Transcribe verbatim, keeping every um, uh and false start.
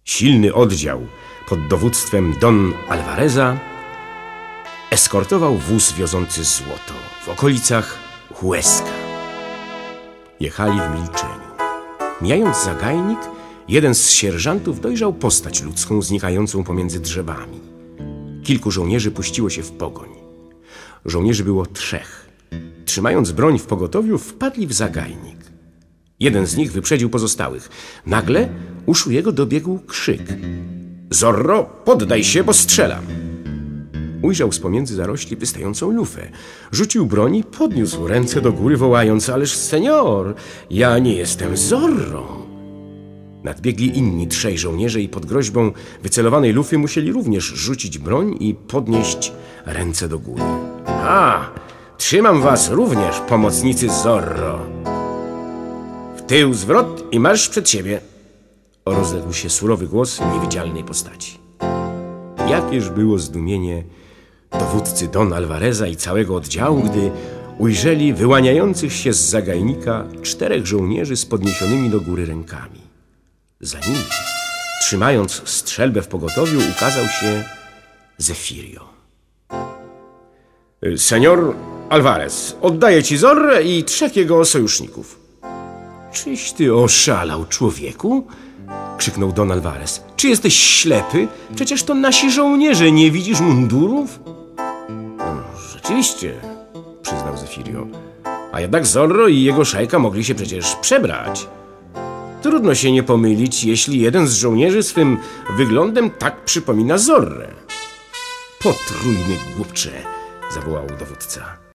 Silny oddział pod dowództwem Don Alvareza eskortował wóz wiozący złoto w okolicach Huesca. Jechali w milczeniu. Mijając zagajnik, jeden z sierżantów dojrzał postać ludzką znikającą pomiędzy drzewami. Kilku żołnierzy puściło się w pogoń. Żołnierzy było trzech. Trzymając broń w pogotowiu, wpadli w zagajnik. Jeden z nich wyprzedził pozostałych. Nagle uszu jego dobiegł krzyk: Zorro, poddaj się, bo strzelam! Ujrzał z pomiędzy zarośli wystającą lufę. Rzucił broń i podniósł ręce do góry, wołając: Ależ, senior, ja nie jestem Zorro! Nadbiegli inni trzej żołnierze i pod groźbą wycelowanej lufy musieli również rzucić broń i podnieść ręce do góry. A, trzymam was również, pomocnicy Zorro! W tył zwrot i marsz przed siebie! Rozległ się surowy głos niewidzialnej postaci. Jakież było zdumienie dowódcy Don Alvareza i całego oddziału, gdy ujrzeli wyłaniających się z zagajnika czterech żołnierzy z podniesionymi do góry rękami. Za nimi, trzymając strzelbę w pogotowiu, ukazał się Zefirio. Senior Alvarez, oddaję ci Zorrę i trzech jego sojuszników. Czyś ty oszalał, człowieku? Krzyknął Don Alvarez. Czy jesteś ślepy? Przecież to nasi żołnierze, nie widzisz mundurów? No, rzeczywiście, przyznał Zefirio. A jednak Zorro i jego szajka mogli się przecież przebrać. Trudno się nie pomylić, jeśli jeden z żołnierzy swym wyglądem tak przypomina Zorrę. Potrójny głupcze, zawołał dowódca.